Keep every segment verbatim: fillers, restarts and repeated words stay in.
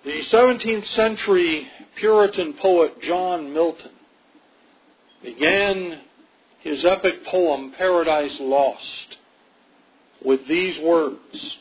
The seventeenth century Puritan poet John Milton began his epic poem, Paradise Lost, with these words: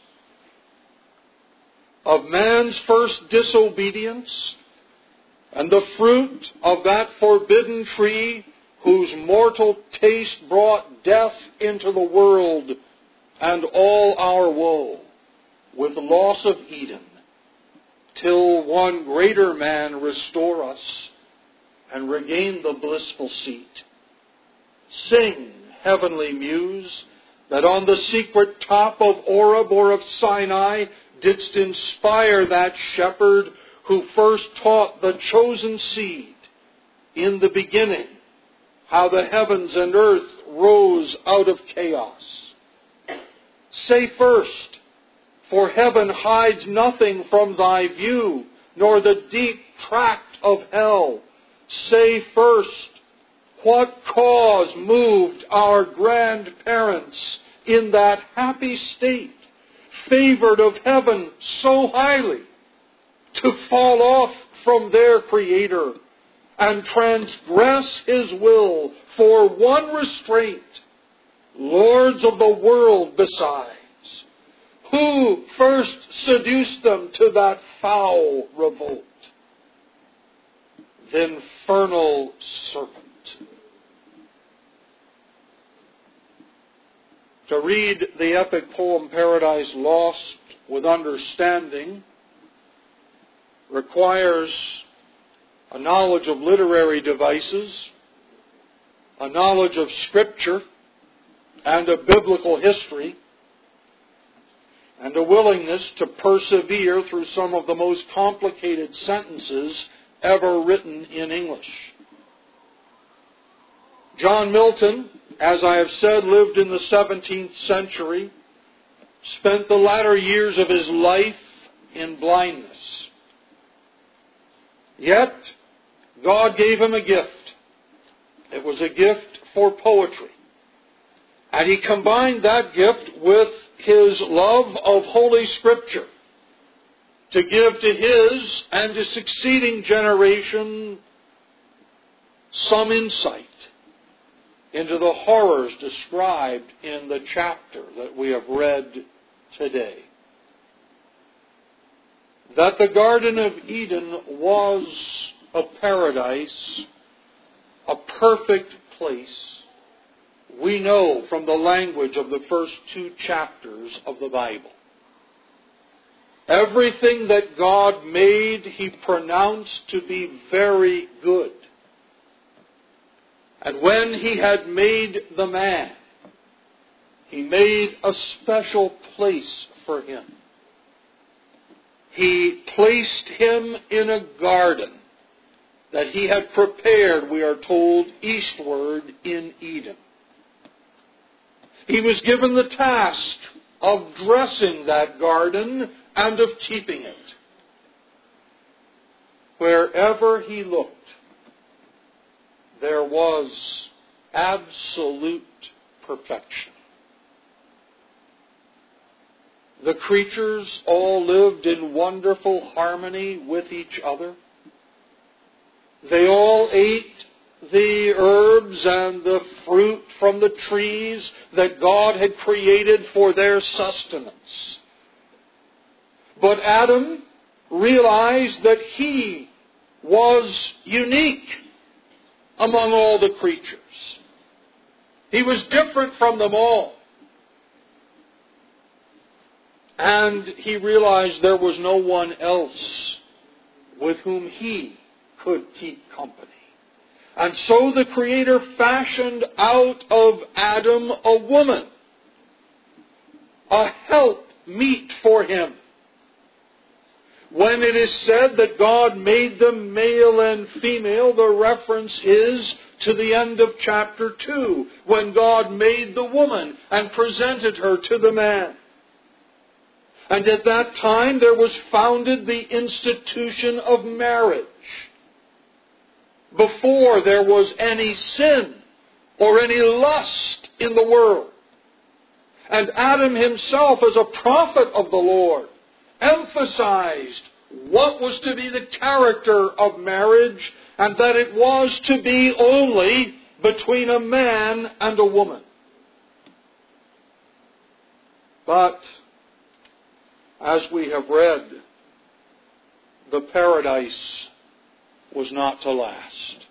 "Of man's first disobedience, and the fruit of that forbidden tree, whose mortal taste brought death into the world, and all our woe, with loss of Eden, till one greater man restore us, and regain the blissful seat. Sing, heavenly muse, that on the secret top of Oreb or of Sinai didst inspire that shepherd who first taught the chosen seed in the beginning how the heavens and earth rose out of chaos. Say first, for heaven hides nothing from thy view, nor the deep tract of hell. Say first, what cause moved our grandparents in that happy state, favored of heaven so highly, to fall off from their Creator and transgress His will for one restraint, lords of the world besides? Who first seduced them to that foul revolt? The infernal serpent." To read the epic poem Paradise Lost with understanding requires a knowledge of literary devices, a knowledge of Scripture and of biblical history, and a willingness to persevere through some of the most complicated sentences ever written in English. John Milton, as I have said, lived in the seventeenth century, spent the latter years of his life in blindness. Yet, God gave him a gift. It was a gift for poetry. And he combined that gift with his love of Holy Scripture to give to his and to succeeding generation some insight into the horrors described in the chapter that we have read today. That the Garden of Eden was a paradise, a perfect place, we know from the language of the first two chapters of the Bible. Everything that God made, He pronounced to be very good. And when He had made the man, He made a special place for him. He placed him in a garden that He had prepared, we are told, eastward in Eden. He was given the task of dressing that garden and of keeping it. Wherever he looked, there was absolute perfection. The creatures all lived in wonderful harmony with each other. They all ate the herbs and the fruit from the trees that God had created for their sustenance. But Adam realized that he was unique among all the creatures. He was different from them all. And he realized there was no one else with whom he could keep company. And so the Creator fashioned out of Adam a woman, a help meet for him. When it is said that God made them male and female, the reference is to the end of chapter two, when God made the woman and presented her to the man. And at that time there was founded the institution of marriage, before there was any sin or any lust in the world. And Adam himself, as a prophet of the Lord, emphasized what was to be the character of marriage, and that it was to be only between a man and a woman. But, as we have read, the paradise was not to last.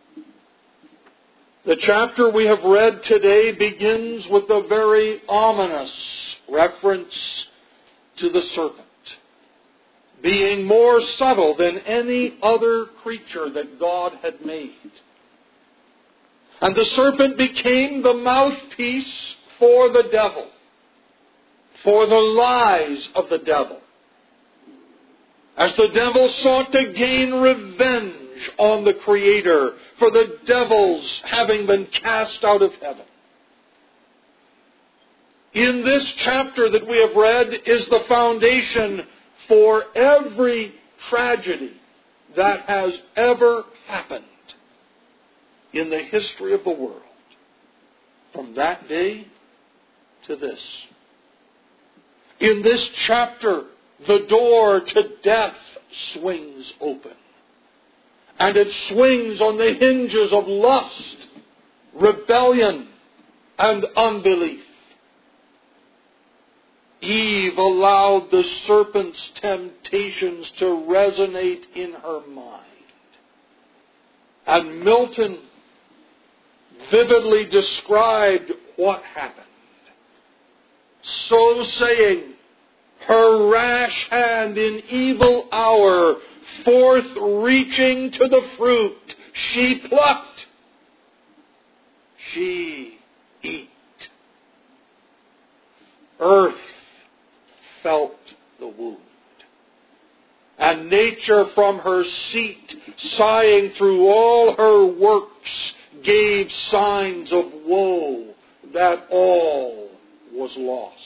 The chapter we have read today begins with a very ominous reference to the serpent, being more subtle than any other creature that God had made. And the serpent became the mouthpiece for the devil, for the lies of the devil, as the devil sought to gain revenge on the Creator for the devils having been cast out of heaven. In this chapter that we have read is the foundation for every tragedy that has ever happened in the history of the world, from that day to this. In this chapter, the door to death swings open. And it swings on the hinges of lust, rebellion, and unbelief. Eve allowed the serpent's temptations to resonate in her mind. And Milton vividly described what happened. So saying, her rash hand in evil hour, forth reaching to the fruit, she plucked, she eat. Earth felt the wound, and nature from her seat, sighing through all her works, gave signs of woe that all was lost.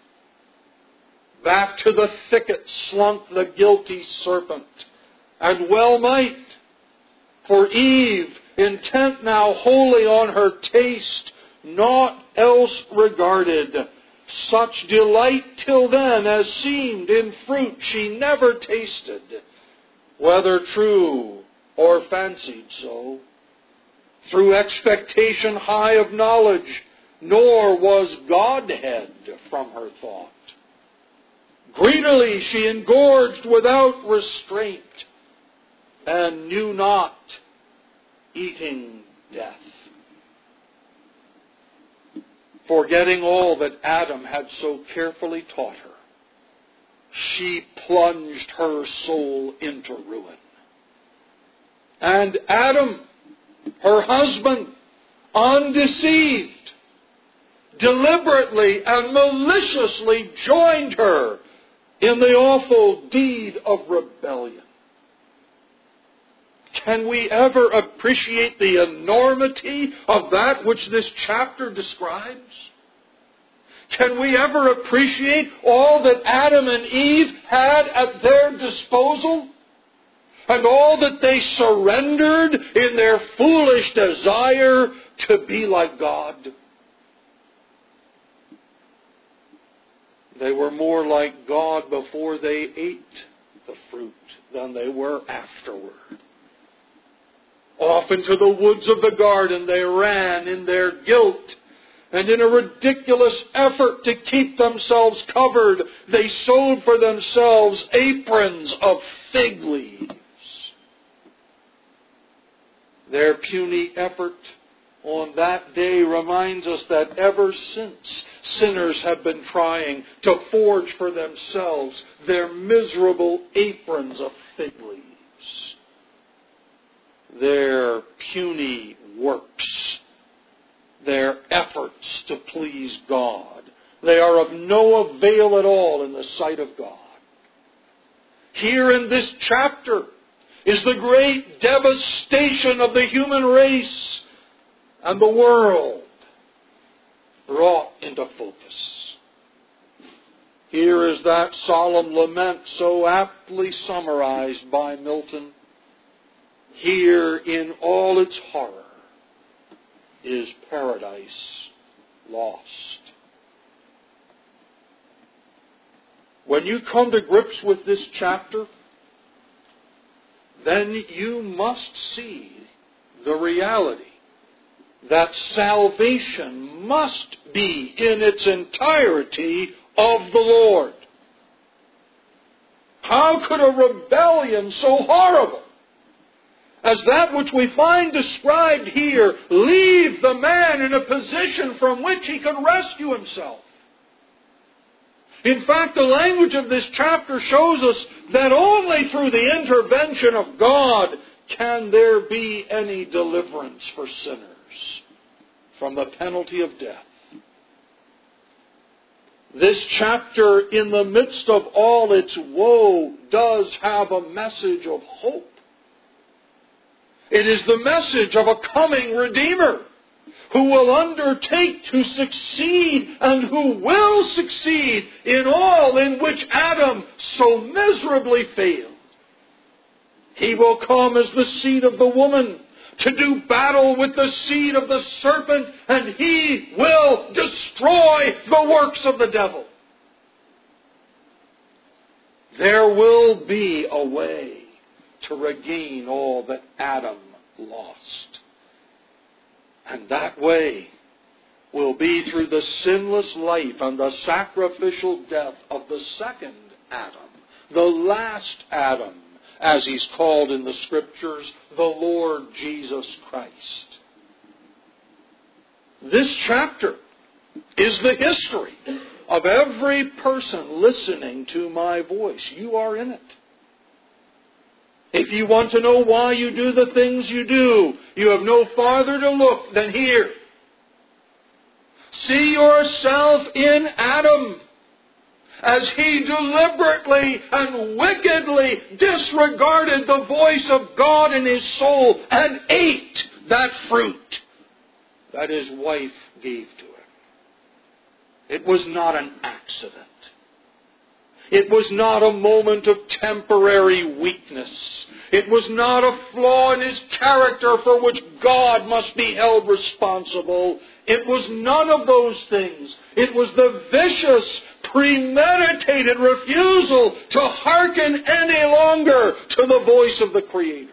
Back to the thicket slunk the guilty serpent, and well might, for Eve, intent now wholly on her taste, naught else regarded. Such delight till then as seemed in fruit she never tasted, whether true or fancied so. Through expectation high of knowledge, nor was Godhead from her thought. Greedily she engorged without restraint, and knew not eating death. Forgetting all that Adam had so carefully taught her, she plunged her soul into ruin. And Adam, her husband, undeceived, deliberately and maliciously joined her in the awful deed of rebellion. Can we ever appreciate the enormity of that which this chapter describes? Can we ever appreciate all that Adam and Eve had at their disposal? And all that they surrendered in their foolish desire to be like God? They were more like God before they ate the fruit than they were afterward. Off into the woods of the garden they ran in their guilt, and in a ridiculous effort to keep themselves covered, they sewed for themselves aprons of fig leaves. Their puny effort on that day reminds us that ever since, sinners have been trying to forge for themselves their miserable aprons of fig leaves. Their puny works, their efforts to please God, they are of no avail at all in the sight of God. Here in this chapter is the great devastation of the human race and the world brought into focus. Here is that solemn lament so aptly summarized by Milton. Here in all its horror is paradise lost. When you come to grips with this chapter, then you must see the reality that salvation must be in its entirety of the Lord. How could a rebellion so horrible as that which we find described here leave the man in a position from which he could rescue himself? In fact, the language of this chapter shows us that only through the intervention of God can there be any deliverance for sinners from the penalty of death. This chapter, in the midst of all its woe, does have a message of hope. It is the message of a coming Redeemer who will undertake to succeed and who will succeed in all in which Adam so miserably failed. He will come as the seed of the woman to do battle with the seed of the serpent, and he will destroy the works of the devil. There will be a way to regain all that Adam lost. And that way will be through the sinless life and the sacrificial death of the second Adam, the last Adam, as he's called in the Scriptures, the Lord Jesus Christ. This chapter is the history of every person listening to my voice. You are in it. If you want to know why you do the things you do, you have no farther to look than here. See yourself in Adam, as he deliberately and wickedly disregarded the voice of God in his soul and ate that fruit that his wife gave to him. It was not an accident. It was not a moment of temporary weakness. It was not a flaw in his character for which God must be held responsible. It was none of those things. It was the vicious, premeditated refusal to hearken any longer to the voice of the Creator.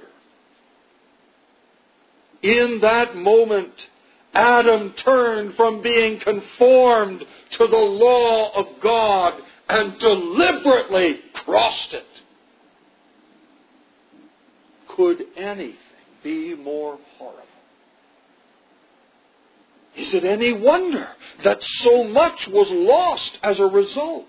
In that moment, Adam turned from being conformed to the law of God and deliberately crossed it. Could anything be more horrible? Is it any wonder that so much was lost as a result?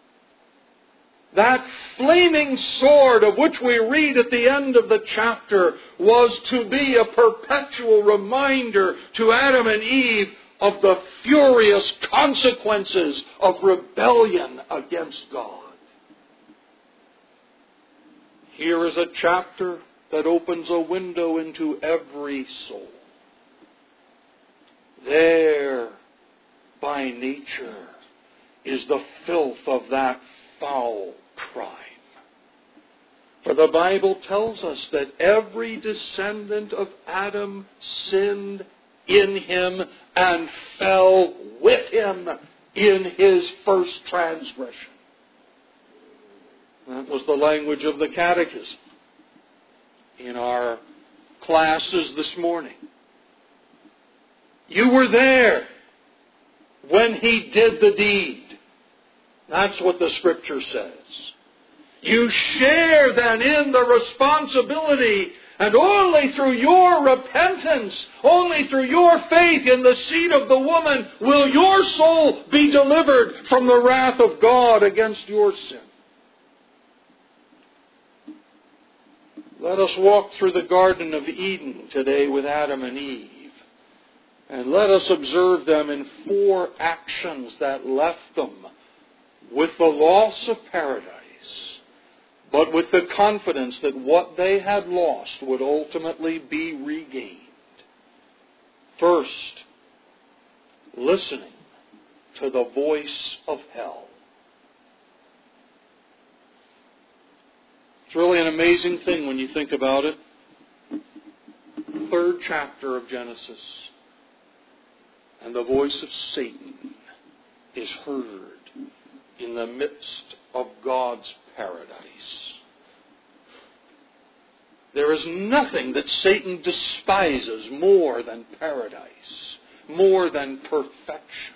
That flaming sword of which we read at the end of the chapter was to be a perpetual reminder to Adam and Eve of the furious consequences of rebellion against God. Here is a chapter that opens a window into every soul. There, by nature, is the filth of that foul crime. For the Bible tells us that every descendant of Adam sinned in him and fell with him in his first transgression. That was the language of the Catechism in our classes this morning. You were there when he did the deed. That's what the Scripture says. You share then in the responsibility, and only through your repentance, only through your faith in the seed of the woman, will your soul be delivered from the wrath of God against your sin. Let us walk through the Garden of Eden today with Adam and Eve. And let us observe them in four actions that left them with the loss of paradise, but with the confidence that what they had lost would ultimately be regained. First, listening to the voice of hell. It's really an amazing thing when you think about it. Third chapter of Genesis. And the voice of Satan is heard in the midst of God's paradise. There is nothing that Satan despises more than paradise, more than perfection.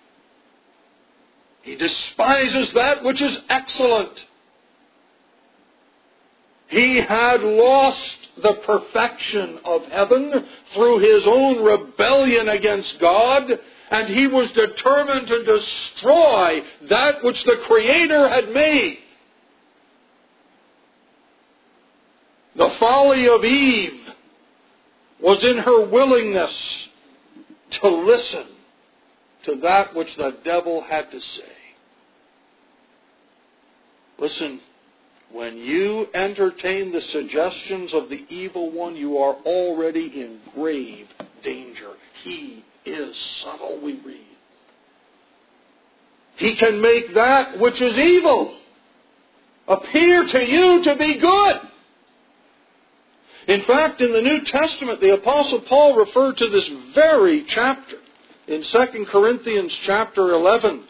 He despises that which is excellent. He had lost the perfection of heaven through his own rebellion against God, and he was determined to destroy that which the Creator had made. The folly of Eve was in her willingness to listen to that which the devil had to say. Listen, when you entertain the suggestions of the evil one, you are already in grave danger. He is subtle, we read. He can make that which is evil appear to you to be good. In fact, in the New Testament, the Apostle Paul referred to this very chapter in Second Corinthians chapter eleven.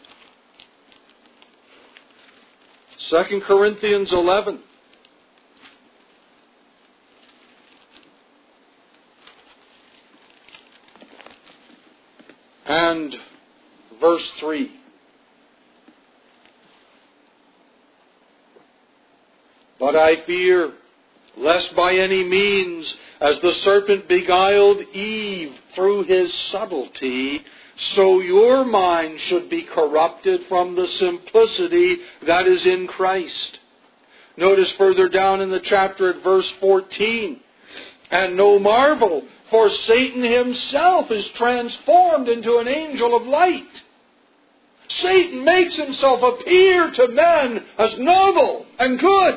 Second Corinthians eleven. And verse three. But I fear, lest by any means, as the serpent beguiled Eve through his subtlety, so your mind should be corrupted from the simplicity that is in Christ. Notice further down in the chapter at verse fourteen. And no marvel, for Satan himself is transformed into an angel of light. Satan makes himself appear to men as noble and good.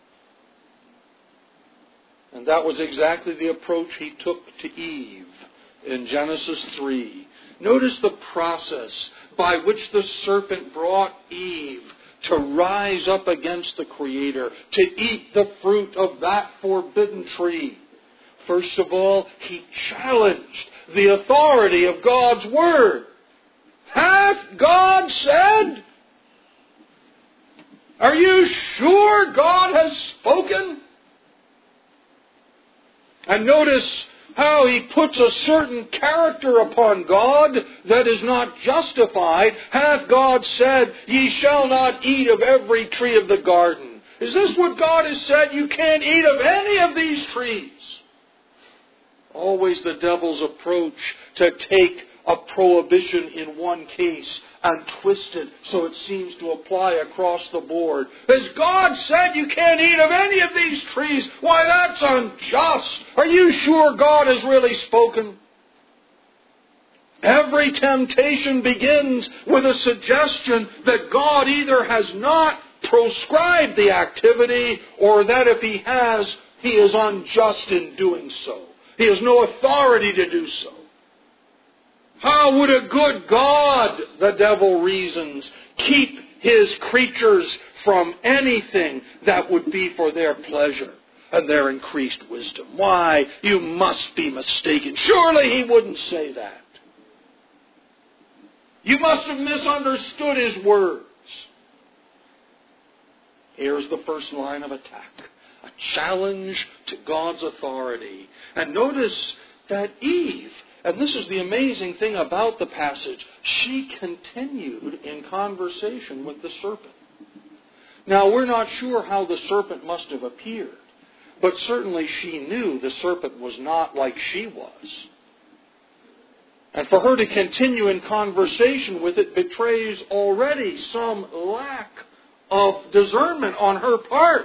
And that was exactly the approach he took to Eve in Genesis three. Notice the process by which the serpent brought Eve to rise up against the Creator, to eat the fruit of that forbidden tree. First of all, he challenged the authority of God's Word. Hath God said? Are you sure God has spoken? And notice how he puts a certain character upon God that is not justified. Hath God said, ye shall not eat of every tree of the garden? Is this what God has said? You can't eat of any of these trees. Always the devil's approach to take a prohibition in one case and twist it so it seems to apply across the board. Has God said you can't eat of any of these trees? Why, that's unjust. Are you sure God has really spoken? Every temptation begins with a suggestion that God either has not proscribed the activity or that if He has, He is unjust in doing so. He has no authority to do so. How would a good God, the devil reasons, keep His creatures from anything that would be for their pleasure and their increased wisdom? Why, you must be mistaken. Surely He wouldn't say that. You must have misunderstood His words. Here's the first line of attack. A challenge to God's authority. And notice that Eve, and this is the amazing thing about the passage, she continued in conversation with the serpent. Now, we're not sure how the serpent must have appeared, but certainly she knew the serpent was not like she was. And for her to continue in conversation with it betrays already some lack of discernment on her part.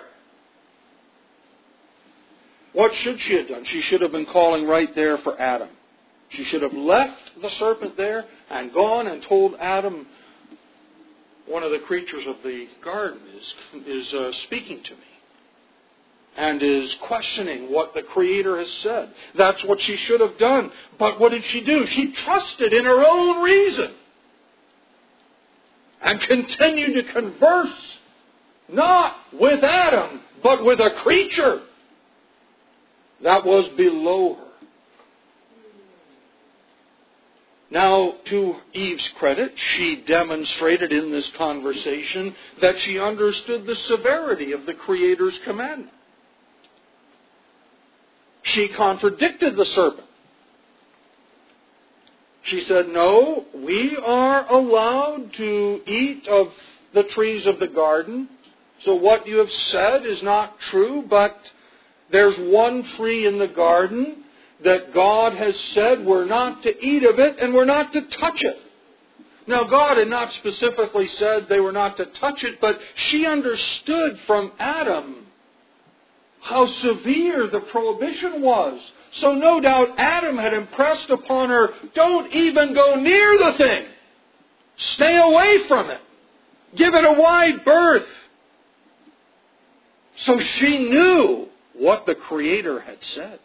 What should she have done? She should have been calling right there for Adam. She should have left the serpent there and gone and told Adam, one of the creatures of the garden is, is uh, speaking to me and is questioning what the Creator has said. That's what she should have done. But what did she do? She trusted in her own reason and continued to converse not with Adam, but with a creature that was below her. Now, to Eve's credit, she demonstrated in this conversation that she understood the severity of the Creator's commandment. she contradicted the serpent. She said, no, we are allowed to eat of the trees of the garden. So what you have said is not true, but there's one tree in the garden that God has said we're not to eat of it and we're not to touch it. Now, God had not specifically said they were not to touch it, but she understood from Adam how severe the prohibition was. So no doubt Adam had impressed upon her, don't even go near the thing. Stay away from it. Give it a wide berth. So she knew what the Creator had said.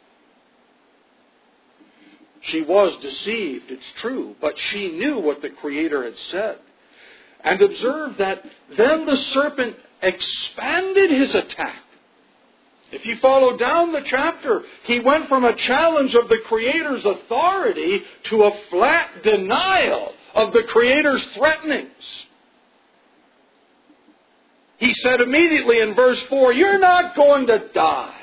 She was deceived, it's true, but she knew what the Creator had said. And observe that then the serpent expanded his attack. If you follow down the chapter, he went from a challenge of the Creator's authority to a flat denial of the Creator's threatenings. He said immediately in verse four, you're not going to die.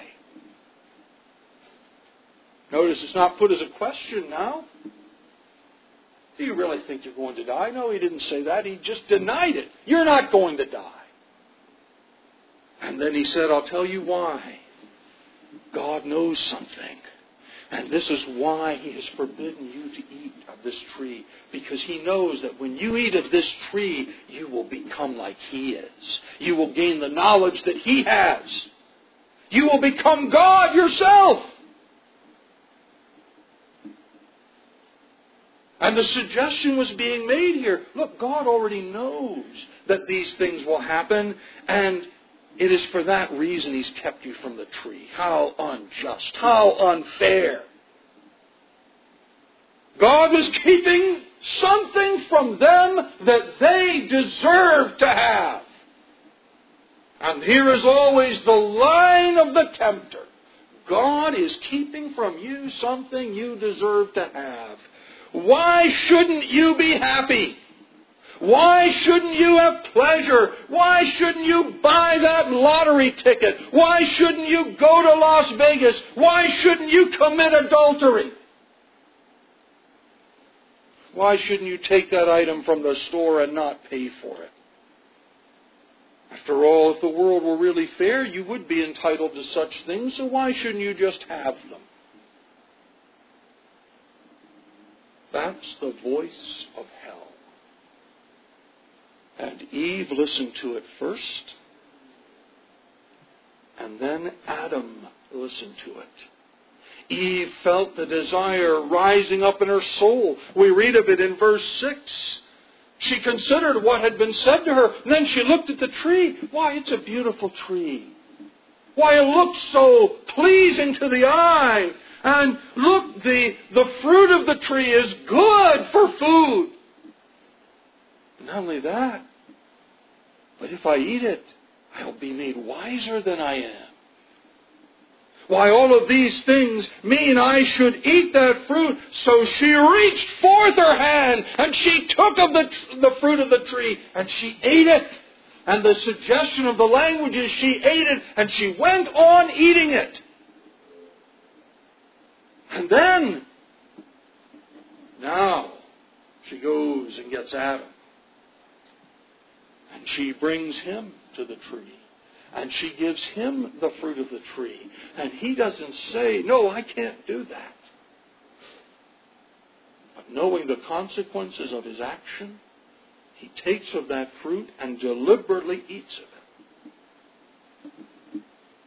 Notice it's not put as a question now. Do you really think you're going to die? No, he didn't say that. He just denied it. You're not going to die. And then he said, I'll tell you why. God knows something. And this is why He has forbidden you to eat of this tree. Because He knows that when you eat of this tree, you will become like He is. You will gain the knowledge that He has. You will become God yourself. And the suggestion was being made here. Look, God already knows that these things will happen, and it is for that reason He's kept you from the tree. How unjust. How unfair. God was keeping something from them that they deserve to have. And here is always the line of the tempter. God is keeping from you something you deserve to have. Why shouldn't you be happy? Why shouldn't you have pleasure? Why shouldn't you buy that lottery ticket? Why shouldn't you go to Las Vegas? Why shouldn't you commit adultery? Why shouldn't you take that item from the store and not pay for it? After all, if the world were really fair, you would be entitled to such things, so why shouldn't you just have them? That's the voice of hell. And Eve listened to it first, and then Adam listened to it. Eve felt the desire rising up in her soul. We read of it in verse six. She considered what had been said to her, and then she looked at the tree. Why, it's a beautiful tree. Why, it looks so pleasing to the eye. And look, the, the fruit of the tree is good for food. Not only that, but if I eat it, I'll be made wiser than I am. Why, all of these things mean I should eat that fruit. So she reached forth her hand and she took of the, the fruit of the tree and she ate it. And the suggestion of the language is she ate it and she went on eating it. And then, now, she goes and gets Adam. And she brings him to the tree. And she gives him the fruit of the tree. And he doesn't say, no, I can't do that. But knowing the consequences of his action, he takes of that fruit and deliberately eats of it.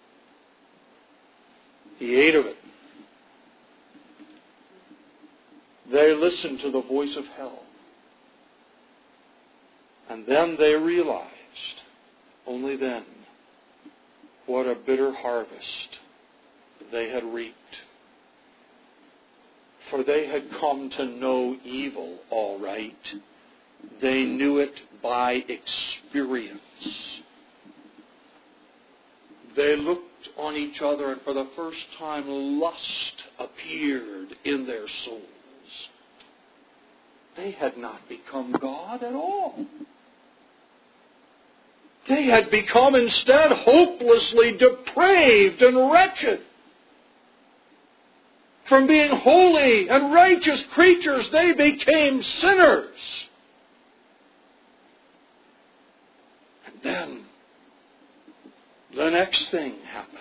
He ate of it. They listened to the voice of hell. And then they realized, only then, what a bitter harvest they had reaped. For they had come to know evil, all right. They knew it by experience. They looked on each other, and for the first time, lust appeared in their souls. They had not become God at all. They had become instead hopelessly depraved and wretched. from being holy and righteous creatures, they became sinners. And then the next thing happened.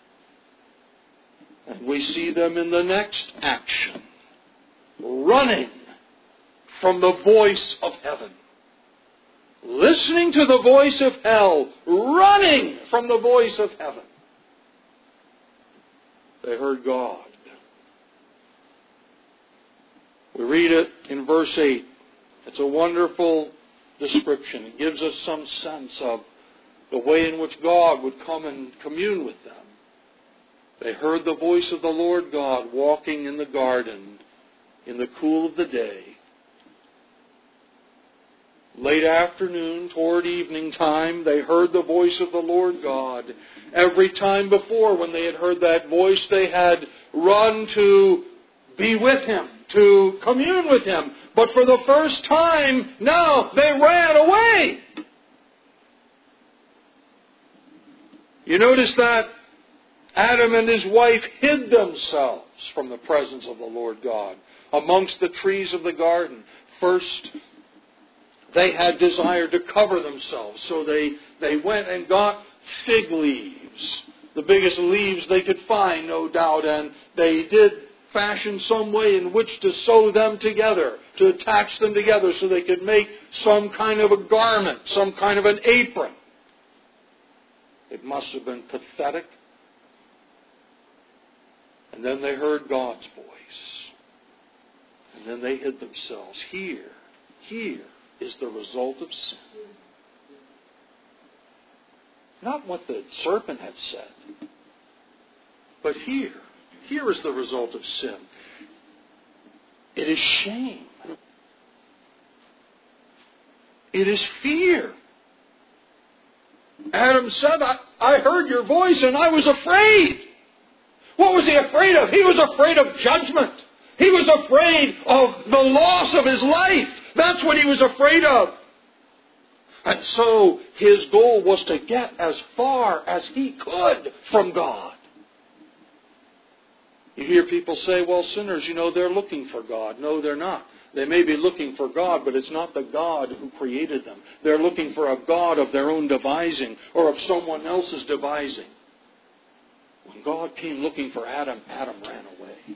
And we see them in the next action, running from the voice of heaven. Listening to the voice of hell, running from the voice of heaven. They heard God. We read it in verse eight. It's a wonderful description. It gives us some sense of the way in which God would come and commune with them. They heard the voice of the Lord God walking in the garden in the cool of the day. Late afternoon, toward evening time, they heard the voice of the Lord God. Every time before, when they had heard that voice, they had run to be with Him, to commune with Him. But for the first time, now they ran away. You notice that Adam and his wife hid themselves from the presence of the Lord God amongst the trees of the garden. First, they had desired to cover themselves, so they, they went and got fig leaves, the biggest leaves they could find, no doubt, and they did fashion some way in which to sew them together, to attach them together so they could make some kind of a garment, some kind of an apron. It must have been pathetic. And then they heard God's voice. And then they hid themselves. Here, here is the result of sin. Not what the serpent had said, but here. Here is the result of sin. It is shame. It is fear. Adam said, I, I heard your voice and I was afraid. What was he afraid of? He was afraid of judgment. He was afraid of the loss of his life. That's what he was afraid of. And so his goal was to get as far as he could from God. You hear people say, well, sinners, you know, they're looking for God. No, they're not. They may be looking for God, but it's not the God who created them. They're looking for a God of their own devising or of someone else's devising. When God came looking for Adam, Adam ran away.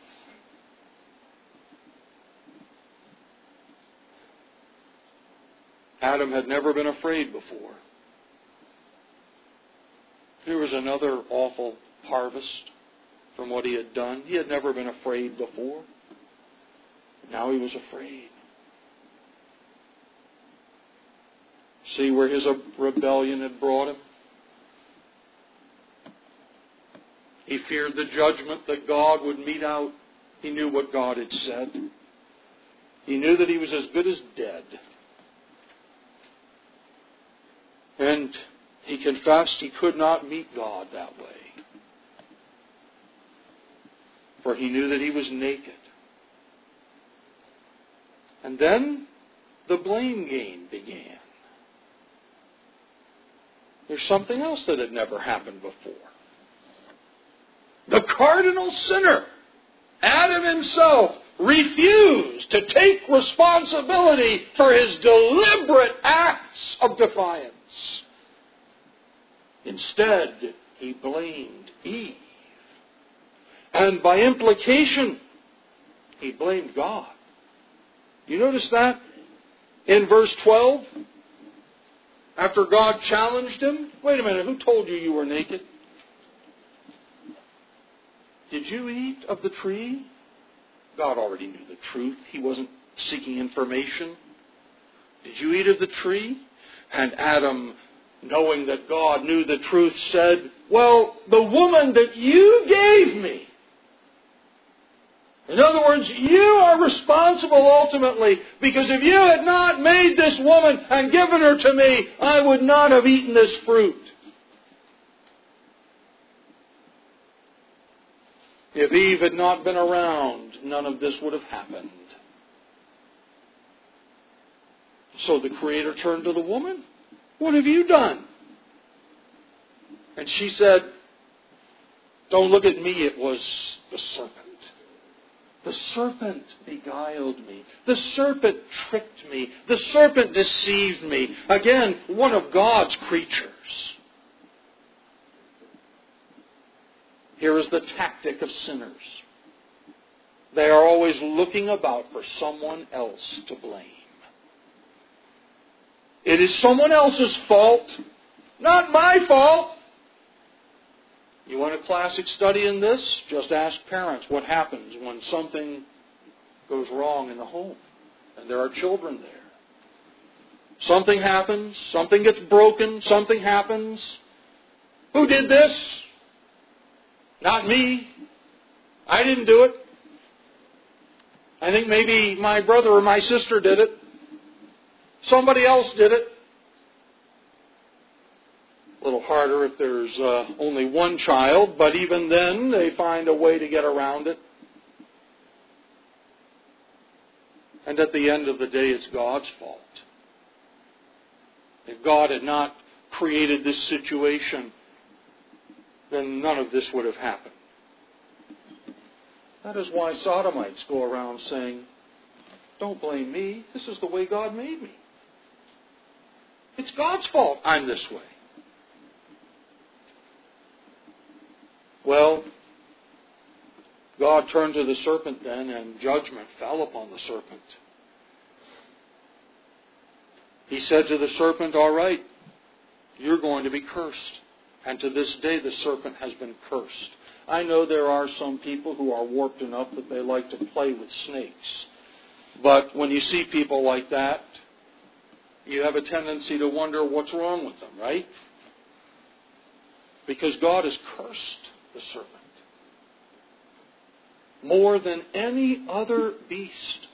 Adam had never been afraid before. Here was another awful harvest from what he had done. He had never been afraid before. Now he was afraid. See where his rebellion had brought him? He feared the judgment that God would mete out. He knew what God had said. He knew that he was as good as dead. And he confessed he could not meet God that way. For he knew that he was naked. And then the blame game began. There's something else that had never happened before. The cardinal sinner, Adam himself, refused to take responsibility for his deliberate acts of defiance. Instead, he blamed Eve. And by implication, he blamed God. You notice that? In verse twelve, after God challenged him, wait a minute, who told you you were naked? Did you eat of the tree? God already knew the truth. He wasn't seeking information. Did you eat of the tree? And Adam, knowing that God knew the truth, said, well, the woman that you gave me. In other words, you are responsible ultimately, because if you had not made this woman and given her to me, I would not have eaten this fruit. If Eve had not been around, none of this would have happened. So the Creator turned to the woman. What have you done? And she said, don't look at me, it was the serpent. The serpent beguiled me. The serpent tricked me. The serpent deceived me. Again, one of God's creatures. Here is the tactic of sinners. They are always looking about for someone else to blame. It is someone else's fault, not my fault. You want a classic study in this? Just ask parents what happens when something goes wrong in the home and there are children there. Something happens, something gets broken, something happens. Who did this? Not me. I didn't do it. I think maybe my brother or my sister did it. Somebody else did it. A little harder if there's uh, only one child, but even then they find a way to get around it. And at the end of the day, it's God's fault. If God had not created this situation, then none of this would have happened. That is why Sodomites go around saying, don't blame me. This is the way God made me. It's God's fault I'm this way. Well, God turned to the serpent then, and judgment fell upon the serpent. He said to the serpent, all right, you're going to be cursed. And to this day the serpent has been cursed. I know there are some people who are warped enough that they like to play with snakes. But when you see people like that, you have a tendency to wonder what's wrong with them, right? Because God has cursed the serpent more than any other beast.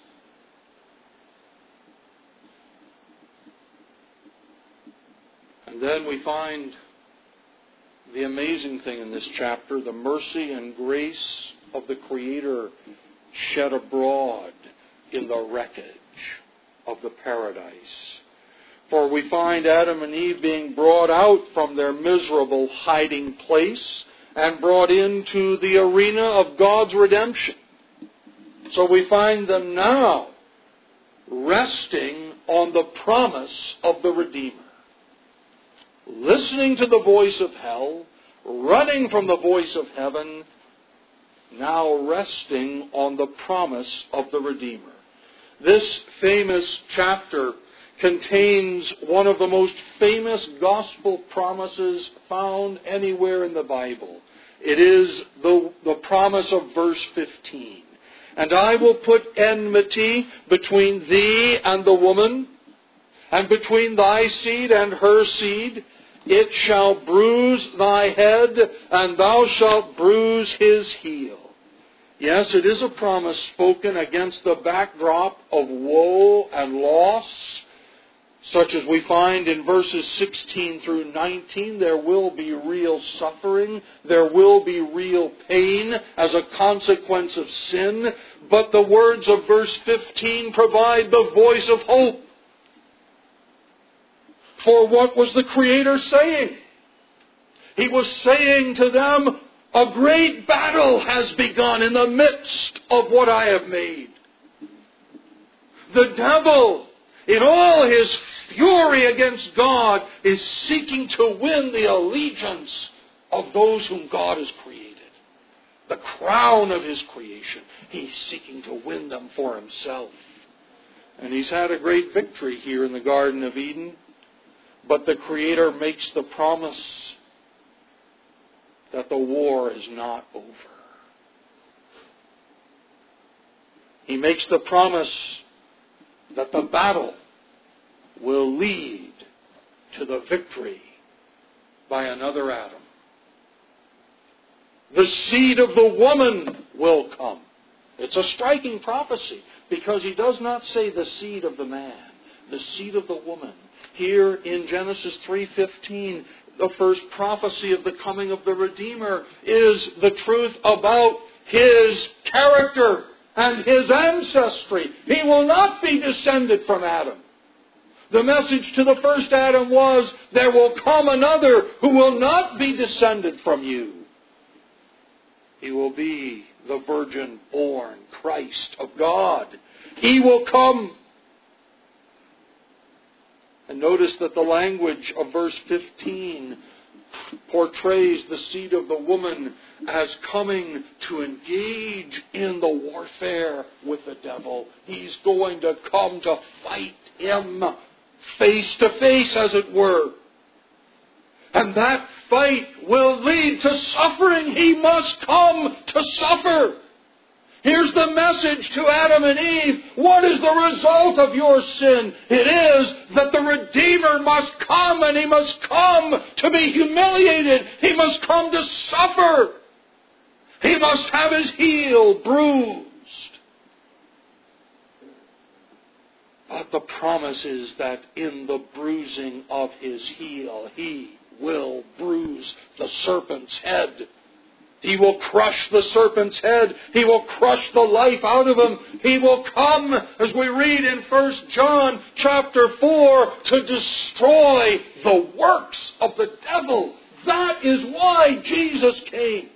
And then we find the amazing thing in this chapter, the mercy and grace of the Creator shed abroad in the wreckage of the paradise. For we find Adam and Eve being brought out from their miserable hiding place and brought into the arena of God's redemption. So we find them now resting on the promise of the Redeemer. Listening to the voice of hell, running from the voice of heaven, now resting on the promise of the Redeemer. This famous chapter contains one of the most famous gospel promises found anywhere in the Bible. It is the, the promise of verse fifteen. And I will put enmity between thee and the woman, and between thy seed and her seed. It shall bruise thy head, and thou shalt bruise his heel. Yes, it is a promise spoken against the backdrop of woe and loss, such as we find in verses sixteen through nineteen. There will be real suffering. There will be real pain as a consequence of sin. But the words of verse fifteen provide the voice of hope. For what was the Creator saying? He was saying to them, a great battle has begun in the midst of what I have made. The devil, in all his fury against God, is seeking to win the allegiance of those whom God has created. The crown of his creation. He's seeking to win them for himself. And he's had a great victory here in the Garden of Eden. But the Creator makes the promise that the war is not over. He makes the promise that the battle will lead to the victory by another Adam. The seed of the woman will come. It's a striking prophecy because he does not say the seed of the man, the seed of the woman. Here in Genesis three fifteen, the first prophecy of the coming of the Redeemer is the truth about his character and his ancestry. He will not be descended from Adam. The message to the first Adam was, there will come another who will not be descended from you. He will be the virgin-born Christ of God. He will come. And notice that the language of verse fifteen portrays the seed of the woman as coming to engage in the warfare with the devil. He's going to come to fight him face to face, as it were. And that fight will lead to suffering. He must come to suffer. Here's the message to Adam and Eve. What is the result of your sin? It is that the Redeemer must come, and He must come to be humiliated. He must come to suffer. He must have His heel bruised. But the promise is that in the bruising of His heel, He will bruise the serpent's head. He will crush the serpent's head. He will crush the life out of him. He will come, as we read in First John chapter four, to destroy the works of the devil. That is why Jesus came.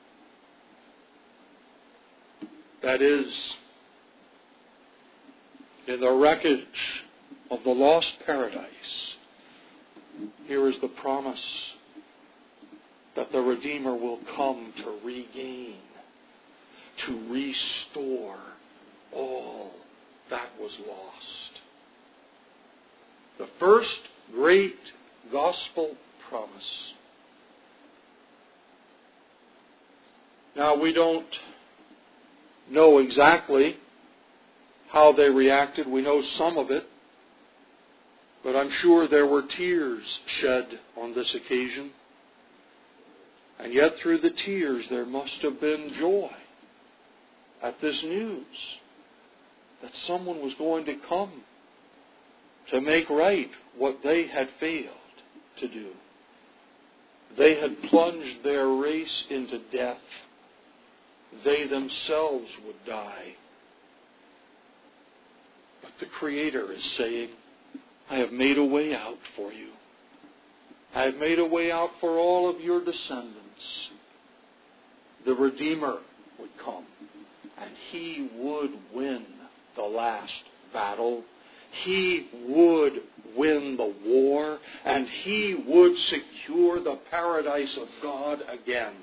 That is, in the wreckage of the lost paradise, here is the promise that the Redeemer will come to regain, to restore all that was lost. The first great gospel promise. Now, we don't know exactly how they reacted. We know some of it. But I'm sure there were tears shed on this occasion. And yet through the tears there must have been joy at this news that someone was going to come to make right what they had failed to do. They had plunged their race into death. They themselves would die. But the Creator is saying, I have made a way out for you. I have made a way out for all of your descendants. The Redeemer would come, and He would win the last battle. He would win the war, and He would secure the paradise of God again.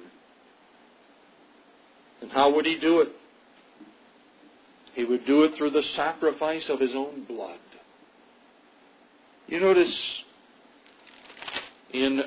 And how would He do it? He would do it through the sacrifice of His own blood. You notice in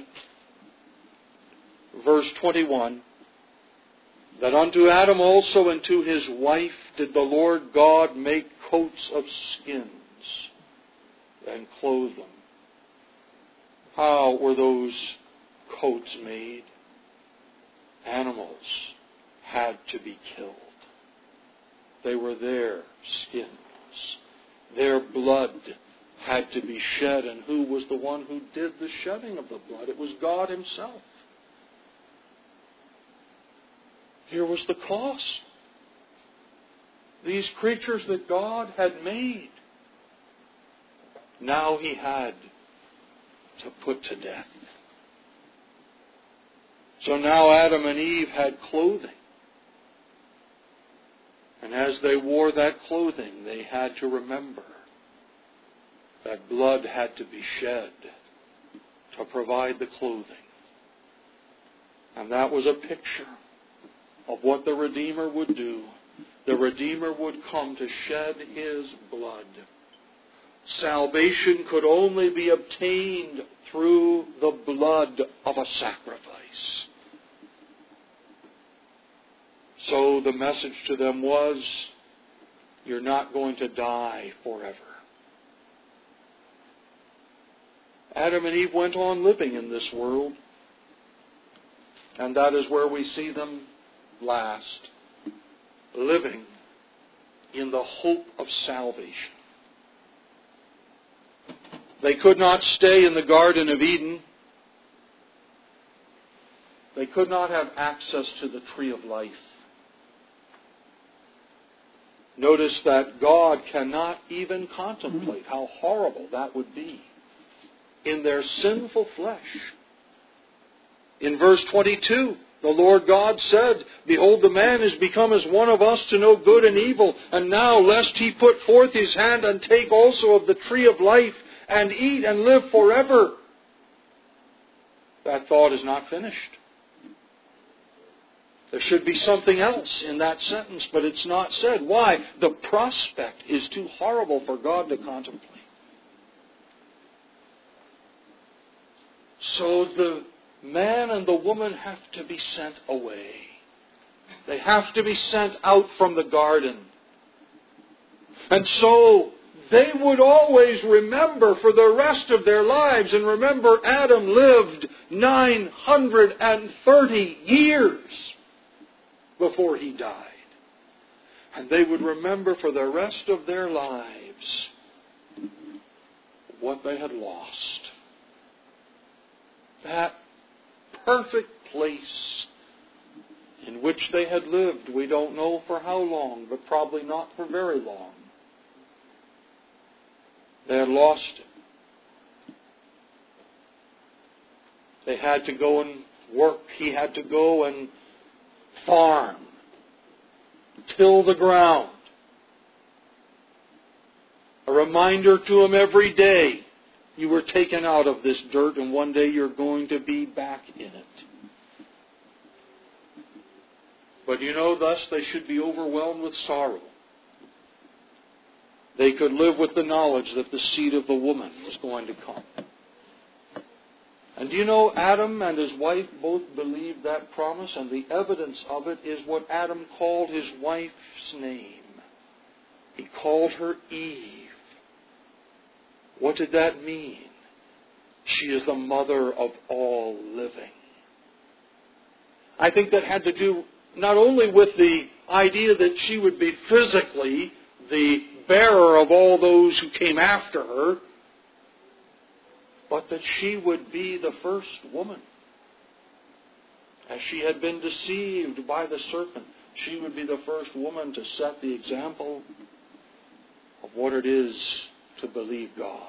verse twenty-one that unto Adam also and to his wife did the Lord God make coats of skins and clothe them. How were those coats made? Animals had to be killed. They were their skins. Their blood had to be shed. And who was the one who did the shedding of the blood? It was God Himself. Here was the cost. These creatures that God had made, now He had to put to death. So now Adam and Eve had clothing. And as they wore that clothing, they had to remember that blood had to be shed to provide the clothing. And that was a picture of what the Redeemer would do. The Redeemer would come to shed His blood. Salvation could only be obtained through the blood of a sacrifice. So the message to them was, you're not going to die forever. Adam and Eve went on living in this world, and that is where we see them last, living in the hope of salvation. They could not stay in the Garden of Eden. They could not have access to the tree of life. Notice that God cannot even contemplate how horrible that would be in their sinful flesh. In verse twenty-two, The Lord God said, Behold, the man is become as one of us to know good and evil. And now, lest he put forth his hand and take also of the tree of life and eat and live forever. That thought is not finished. There should be something else in that sentence, but it's not said. Why? The prospect is too horrible for God to contemplate. So the man and the woman have to be sent away. They have to be sent out from the garden. And so they would always remember for the rest of their lives, and remember Adam lived nine hundred thirty years before he died. And they would remember for the rest of their lives what they had lost. That perfect place in which they had lived, we don't know for how long, but probably not for very long. They had lost it. They had to go and work. He had to go and farm, till the ground. A reminder to him every day, you were taken out of this dirt and one day you're going to be back in it. But you know, thus they should be overwhelmed with sorrow. They could live with the knowledge that the seed of the woman was going to come. And do you know, Adam and his wife both believed that promise, and the evidence of it is what Adam called his wife's name. He called her Eve. What did that mean? She is the mother of all living. I think that had to do not only with the idea that she would be physically the bearer of all those who came after her, but that she would be the first woman. As she had been deceived by the serpent, she would be the first woman to set the example of what it is to believe God.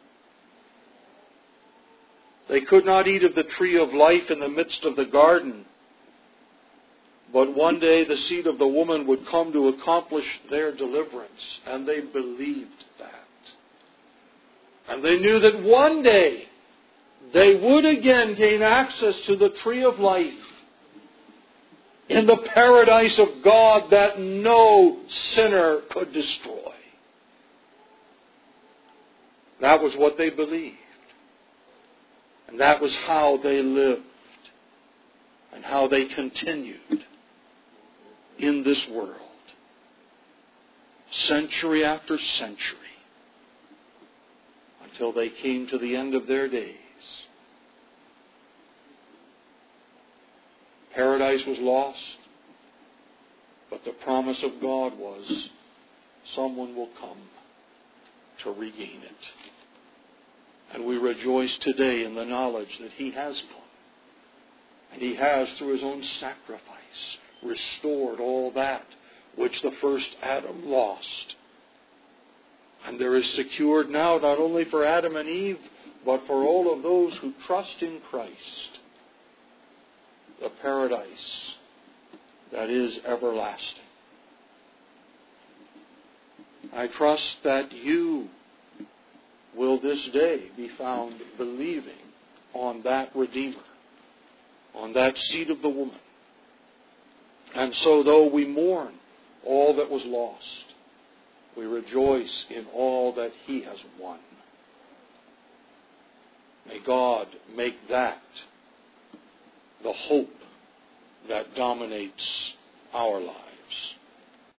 They could not eat of the tree of life in the midst of the garden, but one day the seed of the woman would come to accomplish their deliverance, and they believed that. And they knew that one day they would again gain access to the tree of life in the paradise of God that no sinner could destroy. That was what they believed. And that was how they lived and how they continued in this world, century after century, until they came to the end of their days. Paradise was lost, but the promise of God was someone will come to regain it. And we rejoice today in the knowledge that He has come. And He has, through His own sacrifice, restored all that which the first Adam lost. And there is secured now, not only for Adam and Eve, but for all of those who trust in Christ, the paradise that is everlasting. I trust that you will this day be found believing on that Redeemer, on that seed of the woman. And so though we mourn all that was lost, we rejoice in all that He has won. May God make that the hope that dominates our lives.